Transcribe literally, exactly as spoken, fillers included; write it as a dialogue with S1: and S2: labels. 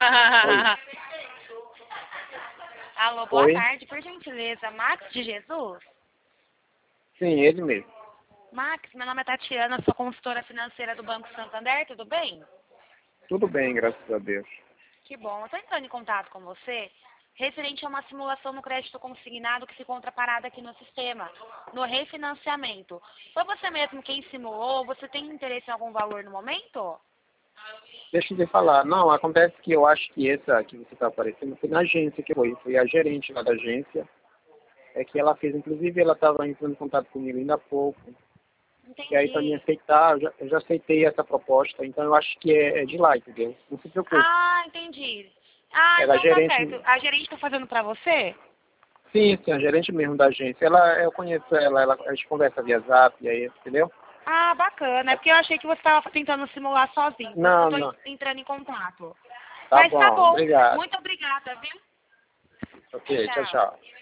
S1: Oi.
S2: Alô, boa
S1: Oi.
S2: tarde, por gentileza. Max de Jesus?
S1: Sim, ele mesmo.
S2: Max, meu nome é Tatiana, sou consultora financeira do Banco Santander, tudo bem?
S1: Tudo bem, graças a Deus.
S2: Que bom. Eu estou entrando em contato com você referente a uma simulação no crédito consignado que se encontra parada aqui no sistema, no refinanciamento. Foi você mesmo quem simulou? Você tem interesse em algum valor no momento?
S1: Deixa eu te falar. Não, acontece que eu acho que essa que você está aparecendo foi na agência que foi. Foi a gerente lá da agência. É que ela fez, inclusive ela estava entrando em contato comigo ainda há pouco. E aí para me
S2: Entendi.
S1: aceitar, eu já, eu já aceitei essa proposta. Então eu acho que é, é de lá, entendeu? Não se preocupe.
S2: Ah, entendi. Ah,
S1: Ela é
S2: então tá
S1: gerente.
S2: certo. A gerente está fazendo para você?
S1: Sim, sim, a gerente mesmo da agência. Ela, eu conheço ela, ela a gente conversa via zap, e aí, entendeu?
S2: Ah, bacana. É porque eu achei que você estava tentando simular sozinho. Por isso que eu
S1: Não,
S2: estou
S1: não.
S2: entrando em contato.
S1: Tá
S2: Mas tá
S1: bom,
S2: bom.
S1: obrigado.
S2: Muito obrigada, viu?
S1: Ok, tchau,
S2: Tchau.
S1: tchau.